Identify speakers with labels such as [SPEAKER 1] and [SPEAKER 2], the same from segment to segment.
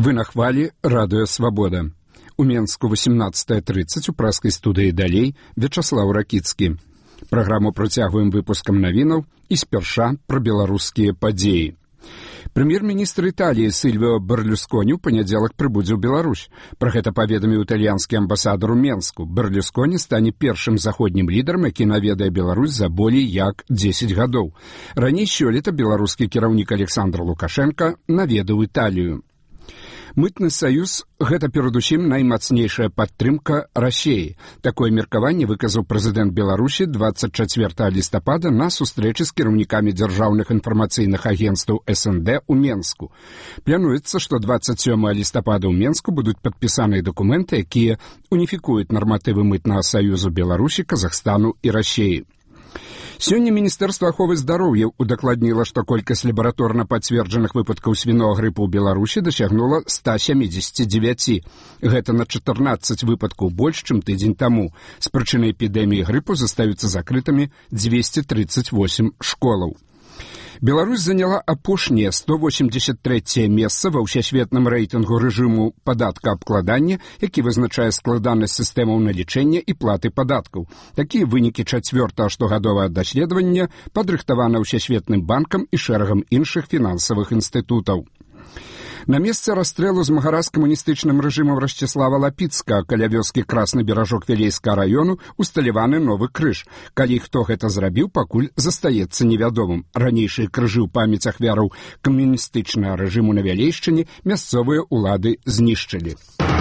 [SPEAKER 1] Вы на хвалі радыё «Свабода». У Менску 18:30 у праскай студыі далей Вячаслаў Ракіцкі. Праграму працягваем выпускам навінаў і спярша пра беларускія падзеі. Прэм'ер-міністр Італіі Сільвіо Берлюсконі ў панядзелак прыбудзе ў Беларусь. Пра гэта паведаміў італьянскі амбасадар у Менску. Берлюсконі стане першым заходнім лідарам, які наведае Беларусь за болей як 10 гадоў. Раней сёлета беларускі кіраўнік Александр Лукашенко наведаў Італію. Мытны саюз – гэта перадусім наймацнейшая падтрымка Расіі. Такое меркаванне выказаў прэзідэнт Беларусі 24 лістапада на сустрэчы з кіраўнікамі дзяржаўных інфармацыйных агенцтваў СНД ў Менску. Плануецца, што 27 лістапада ў Менску будуць падпісаныя дакументы, якія уніфікуюць нарматывы мытнага саюзу Беларусі, Казахстану і Расіі. Сёння Міністэрства аховы здароўя удакладніла, што колькасць лабараторна пацверджаных выпадкаў свінога грыпу ў Беларусі дасягнула 179. Гэта на 14 выпадкаў больш, чым тыдзень таму. З прычыны эпідэміі грыпу застаюцца закрытымі 238 школаў. Беларусь заняла апошняе 183 месца ва ўсесветным рэйтынгу рэжыму падаткаабкладання, які вызначае складанасць сістэмаў налічэння і платы падаткаў. Такія вынікі 4-го штогадовага даследавання падрыхтаваны ўсесветным банкам і шэрагам іншых фінансавых інстытутаў. На месцы расстрэлу змагара з камуністычным рэжымам Расціслава Лапіцка каля вёскі Красны Беражок Вілейскага раёну усталяваны новы крыж. Калі хто гэта зрабіў, пакуль застаецца невядомым. Ранейшыя крыжы ў памяць ахвяраў камуністычнага рэжыму на Вялейшчыне мясцовыя ўлады знішчылі.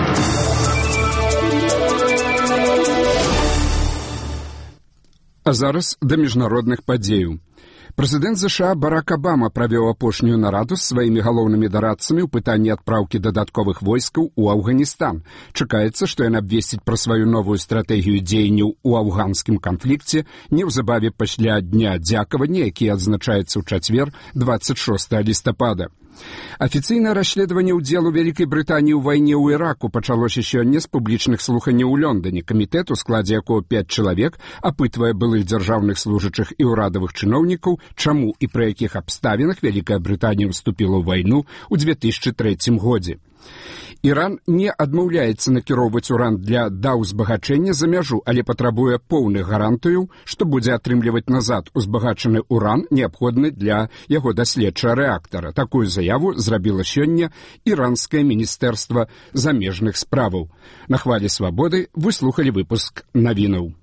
[SPEAKER 1] А зараз да міжнародных падзеяў. Прэзідэнт ЗША Барак Абама правёў апошнюю нараду з сваімі галоўнымі дарадцамі ў пытанні адпраўкі дадатковых войскаў у Афганістан. Чакаецца, што ён абвесціць пра сваю новую стратэгію дзеянняў у афганскім канфлікце неўзабаве пасля дня дзякавання, які адзначаецца ў чацвер 26 лістапада. Афіцыйнае расследаванне ўдзелу Вялікай Брытаніі ў вайне ў Іраку пачалося сёння з публічных слуханняў у Лондоне. Камітэт, у складзе якога 5 чалавек, апытвае былых дзяржаўных служачых і ўрадавых чыноўнікаў, чаму і пры якіх абставінах Вялікая Брытанія ўступіла ў вайну ў 2003 годзе. Іран не адмаўляецца накіроўваць уран для даўзбагачэння за мяжу, але патрабуе поўных гарантыяў, што будзе атрымліваць назад узбагачаны уран, неабходны для яго даследчага рэактара. Такую заяву зрабіла сёння іранскае міністэрства замежных справаў. На хвалі свабоды вы слухалі выпуск навінаў.